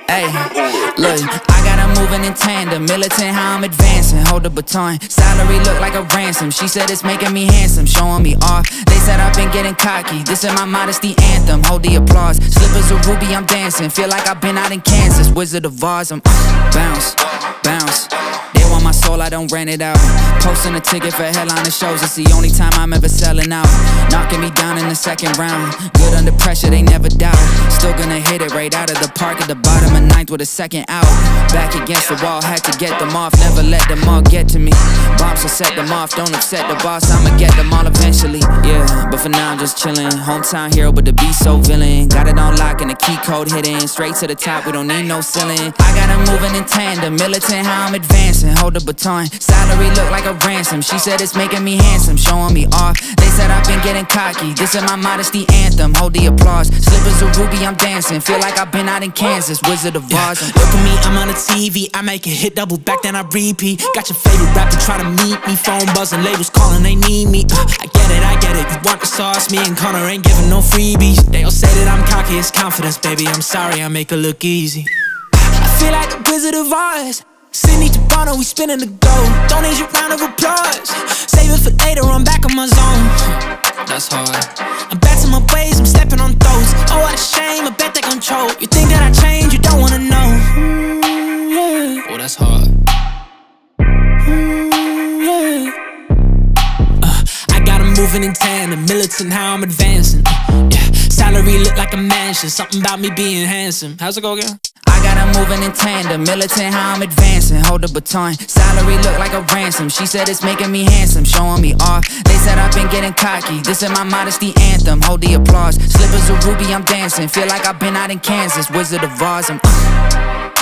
Hey, look, I got her moving in tandem, militant how I'm advancing. Hold the baton, salary look like a ransom. She said it's making me handsome, showing me off. They said I've been getting cocky, this is my modesty anthem. Hold the applause, slippers of ruby, I'm dancing. Feel like I've been out in Kansas, Wizard of Oz, I'm bounce, bounce. They want my soul, I don't rent it out. Posting a ticket for headliner shows, it's the only time I'm ever selling out. Knocking me down in the second round, good under pressure, they never doubt. Still gonna hit it right out of the park at the bottom of ninth with a second out. Back against the wall, had to get them off, never let them all get to me. Bombs will set them off, don't upset the boss, I'ma get them all eventually. Yeah, but for now I'm just chillin'. Hometown hero, but the beast so villain. Got it on lock and the key code hidden. Straight to the top, we don't need no ceiling. I got her moving in tandem, militant how I'm advancing. Hold the baton, salary look like a ransom. She said it's making me handsome, showing me off. They said I've been getting cocky, this is my modesty anthem. Hold the applause, slippers of ruby, I'm dancing. Feel like I've been out in Kansas, Wizard of Oz. Look at me, I'm on the TV, I make a hit, double back, then I repeat. Got your favorite rapper try to meet me, phone buzzing, labels calling, they need me. I get it, you want the sauce, me and Connor ain't giving no freebies. They all say that I'm cocky, it's confidence, baby, I'm sorry, I make it look easy. I feel like the Wizard of Oz, Sydney to Bono, we spinning the gold. Don't need your round of applause, save it for later, I'm back on my zone. That's hard. I'm back to my ways, I'm stepping on toes. Oh, what a shame, I bet they gon' choke. You think that I changed, you don't wanna know. Yeah. Oh, that's hard. Yeah. I got 'em moving in tandem, militant how I'm advancing. Yeah. Salary look like a mansion, something about me being handsome. How's it go again? I got her moving in tandem, militant how I'm advancing. Hold the baton, salary look like a ransom. She said it's making me handsome, showing me off. They said I've been getting cocky, this is my modesty anthem. Hold the applause, slippers of ruby, I'm dancing. Feel like I've been out in Kansas, Wizard of Oz, I'm